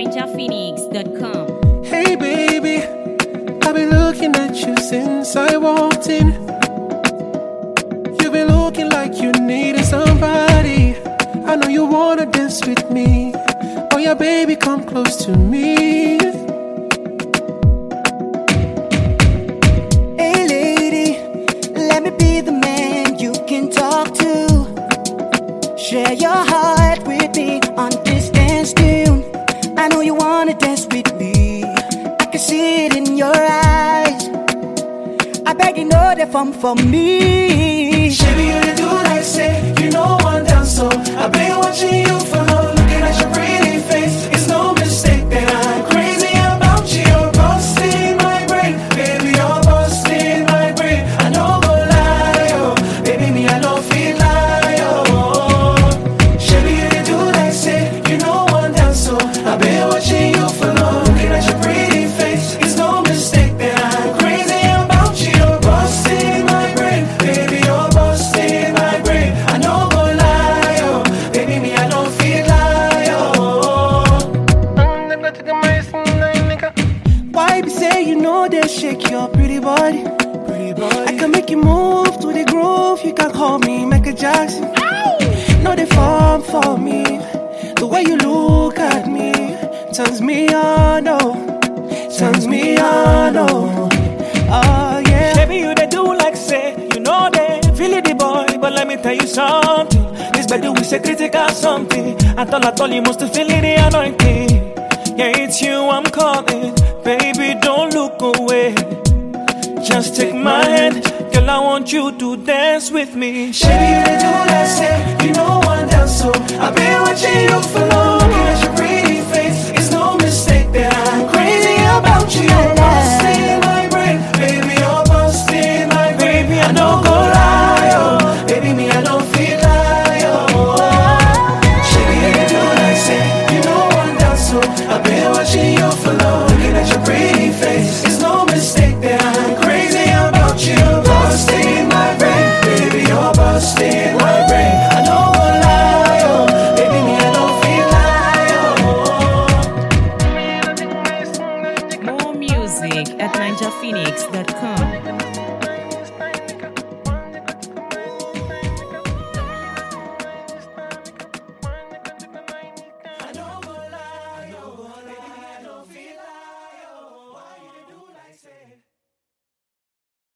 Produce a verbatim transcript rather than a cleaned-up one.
ninja phoenix dot com. Hey baby, I've been looking at you since I walked in. You've been looking like you needed somebody. I know you wanna dance with me. Oh yeah, baby, come close to me. Hey lady, let me be the man you can talk to. Share your heart with me on this dance tune. I know you wanna dance with me. I can see it in your eyes. I beg you know that from for me. Baby, you the do like say, you know one dance, so I've been watching you for long, looking at your pretty face. It's no mistake that I'm crazy about you. You're busting my brain, baby, you're busting my brain. I know go lie, oh, baby, me I don't feel lie, oh. Baby, you the do like say, you know one dance, so I've been watching you for long, looking at your pretty face. It's no mistake that I'm crazy about you. You're busting my brain, baby, you're busting my brain. I know go lie, oh, baby, me I don't feel lie, oh. Why be say you know they shake your pretty body? Pretty boy, I can make you move to the groove. You can call me Michael Jackson. Know the form for me. The way you look at me turns me on, oh, turns me on, oh, oh yeah. Baby, you they do like say, you know they feel it, the boy. But let me tell you something. This better we say critical something. I thought I told you must feel it, the anointing. Yeah, it's you I'm calling. Baby, don't look away. Just take my hand, girl, I want you to dance with me. baby, you the do like say,